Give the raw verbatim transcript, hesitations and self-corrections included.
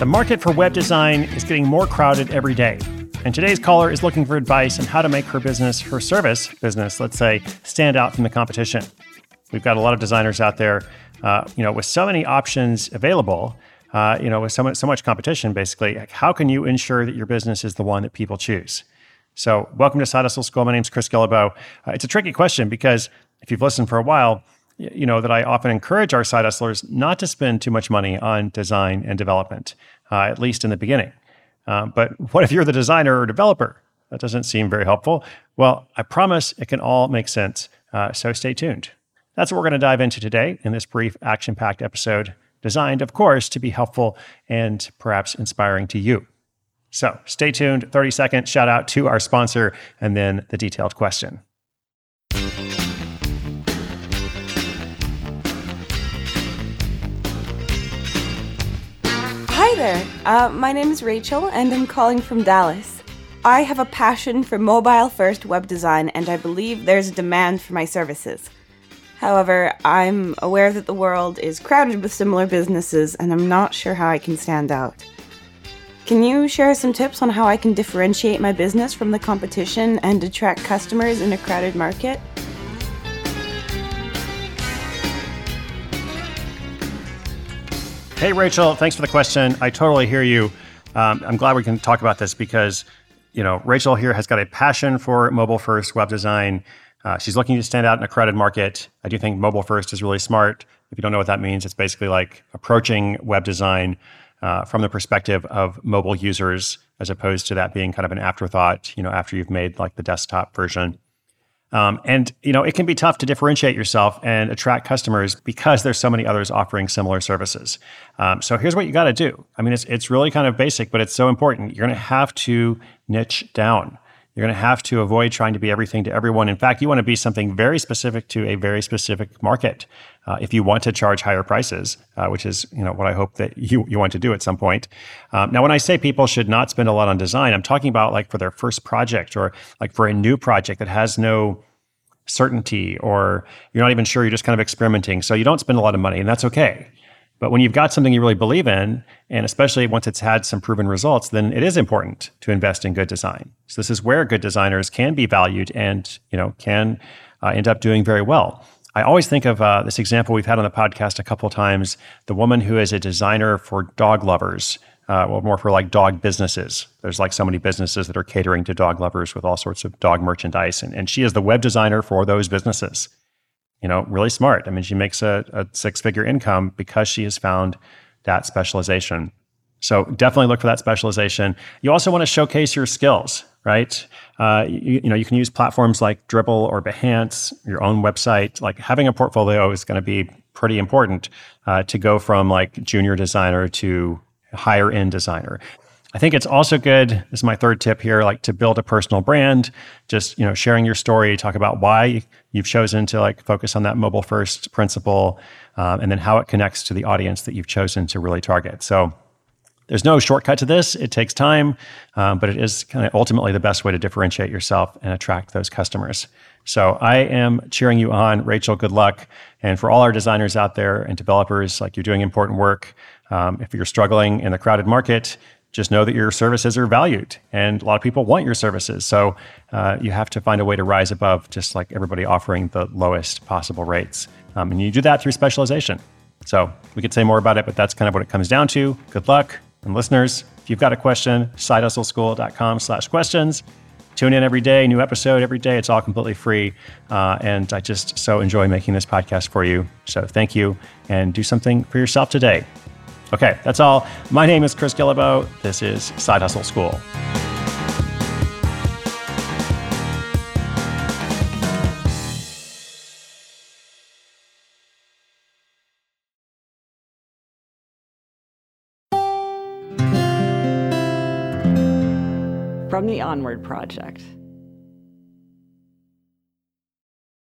The market for web design is getting more crowded every day. And today's caller is looking for advice on how to make her business, her service business, let's say, stand out from the competition. We've got a lot of designers out there, uh, you know, with so many options available, uh, you know, with so much, so much competition, basically. How can you ensure that your business is the one that people choose? So welcome to Side Hustle School. My name's Chris Guillebeau. Uh, it's a tricky question because if you've listened for a while, you know that I often encourage our side hustlers not to spend too much money on design and development, uh, at least in the beginning. Uh, but what if you're the designer or developer? That doesn't seem very helpful. Well, I promise it can all make sense, uh, so stay tuned. That's what we're going to dive into today in this brief, action-packed episode, designed, of course, to be helpful and perhaps inspiring to you. So stay tuned, thirty second shout out to our sponsor, and then the detailed question. Hi there, uh, my name is Rachel and I'm calling from Dallas. I have a passion for mobile-first web design and I believe there's a demand for my services. However, I'm aware that the world is crowded with similar businesses and I'm not sure how I can stand out. Can you share some tips on how I can differentiate my business from the competition and attract customers in a crowded market? Hey, Rachel, thanks for the question. I totally hear you. Um, I'm glad we can talk about this because, you know, Rachel here has got a passion for mobile-first web design. Uh, she's looking to stand out in a crowded market. I do think mobile-first is really smart. If you don't know what that means, it's basically like approaching web design uh, from the perspective of mobile users, as opposed to that being kind of an afterthought, you know, after you've made like the desktop version. Um, and, you know, it can be tough to differentiate yourself and attract customers because there's so many others offering similar services. Um, so here's what you got to do. I mean, it's it's really kind of basic, but it's so important. You're going to have to niche down. You're going to have to avoid trying to be everything to everyone. In fact, you want to be something very specific to a very specific market. Uh, if you want to charge higher prices, uh, which is, you know, what I hope that you, you want to do at some point. Um, now, when I say people should not spend a lot on design, I'm talking about like for their first project or like for a new project that has no certainty or you're not even sure, you're just kind of experimenting. So you don't spend a lot of money and that's okay. But when you've got something you really believe in, and especially once it's had some proven results, then it is important to invest in good design. So this is where good designers can be valued and, you know, can uh, end up doing very well. I always think of uh, this example we've had on the podcast a couple of times, the woman who is a designer for dog lovers, uh, well, more for like dog businesses. There's like so many businesses that are catering to dog lovers with all sorts of dog merchandise. And, and she is the web designer for those businesses. You know, really smart. I mean, she makes a, a six-figure income because she has found that specialization. So definitely look for that specialization. You also want to showcase your skills, right? Uh, you, you know, you can use platforms like Dribbble or Behance, your own website. Like having a portfolio is going to be pretty important uh, to go from like junior designer to higher end designer. I think it's also good, this is my third tip here, like to build a personal brand, just, you know, sharing your story, talk about why you've chosen to like focus on that mobile first principle, um, and then how it connects to the audience that you've chosen to really target. So there's no shortcut to this. It takes time, um, but it is kind of ultimately the best way to differentiate yourself and attract those customers. So I am cheering you on, Rachel, good luck. And for all our designers out there and developers, like you're doing important work. Um, if you're struggling in the crowded market, just know that your services are valued and a lot of people want your services. So uh, you have to find a way to rise above just like everybody offering the lowest possible rates. Um, and you do that through specialization. So we could say more about it, but that's kind of what it comes down to. Good luck. And listeners, if you've got a question, sidehustleschool.com slash questions. Tune in every day, new episode every day. It's all completely free. Uh, and I just so enjoy making this podcast for you. So thank you and do something for yourself today. Okay, that's all. My name is Chris Guillebeau. This is Side Hustle School. From the Onward Project.